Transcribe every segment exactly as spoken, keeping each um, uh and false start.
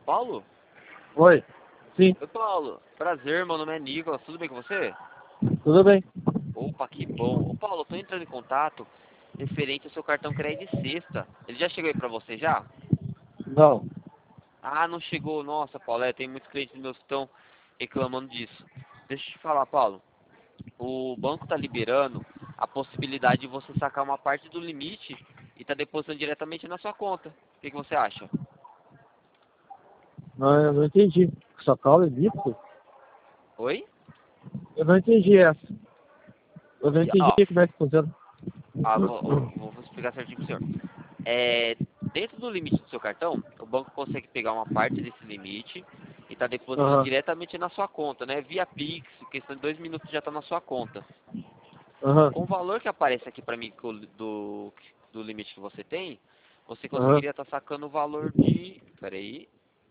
Paulo? Oi. Sim, Oi, Paulo. Prazer, meu nome é Nicolas. Tudo bem com você? tudo bem. Opa, que bom. Ô, Paulo, eu tô entrando em contato referente ao seu cartão crédito de sexta. Ele já chegou aí pra você já? Não. Ah, não chegou. Nossa, Paulo, é, tem muitos clientes meus que estão reclamando disso. Deixa eu te falar, Paulo. O banco tá liberando a possibilidade de você sacar uma parte do limite e tá depositando diretamente na sua conta. O que, que você acha? Não, eu não entendi. Só causa disso? Oi? Eu não entendi essa. Eu não E, entendi ó, como é que funciona. ah, vou, vou, vou explicar certinho pro senhor. É, dentro do limite do seu cartão, o banco consegue pegar uma parte desse limite e tá depositando Aham, diretamente na sua conta, né? Via Pix, questão de dois minutos já tá na sua conta. aham, Com o valor que aparece aqui pra mim co- do, do limite que você tem, você aham. conseguiria estar sacando o valor de... Peraí.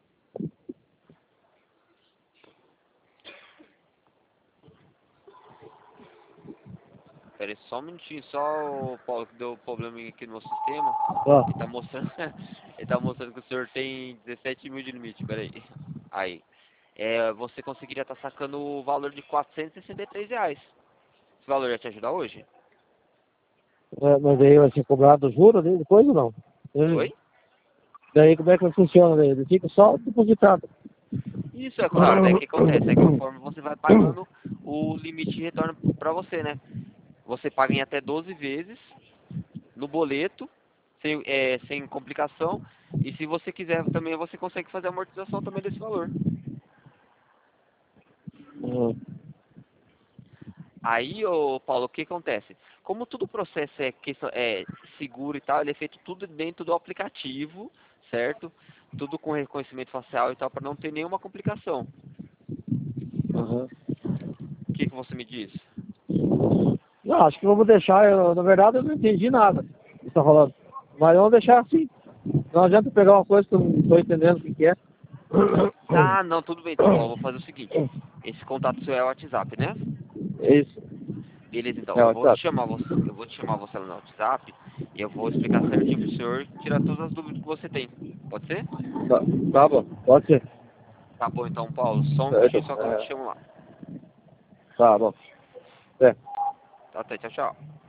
Peraí só um minutinho, só o Paulo que deu problema aqui no meu sistema. Ó, Ele tá mostrando, ele tá mostrando que o senhor tem dezessete mil de limite, peraí. Aí. É, você conseguiria estar sacando o valor de quatrocentos e sessenta e três reais. Esse valor ia te ajudar hoje? é, mas aí vai ser cobrado o juro daí depois ou não? Hum. Oi? Daí como é que funciona daí? Ele fica só depositado. Isso, é claro, daí o que acontece? É que conforme você vai pagando, o limite retorna pra você, né? Você paga em até doze vezes no boleto, sem, é, sem complicação. E se você quiser também, você consegue fazer a amortização também desse valor. Aham. Aí, ô Paulo, o que acontece? Como todo o processo é, questão, é seguro e tal, ele é feito tudo dentro do aplicativo, certo? Tudo com reconhecimento facial e tal, para não ter nenhuma complicação. Aham. O que, que você me diz? Não, acho que vamos deixar, eu, na verdade eu não entendi nada que você tá falando. Mas vamos deixar assim. Não adianta pegar uma coisa que eu não estou entendendo o que, que é. Ah, não, tudo bem então, Paulo. Vou fazer o seguinte. Esse contato seu é o WhatsApp, né? É isso. Beleza, então. É, Eu o vou te WhatsApp. chamar você, eu vou te chamar você lá no WhatsApp e eu vou explicar certinho pro senhor tirar todas as dúvidas que você tem. Pode ser? Tá, tá bom, pode ser. Tá bom então, Paulo. Só um Certo. minutinho só que eu te É, chamo lá. tá bom. É. Até, tchau, tchau.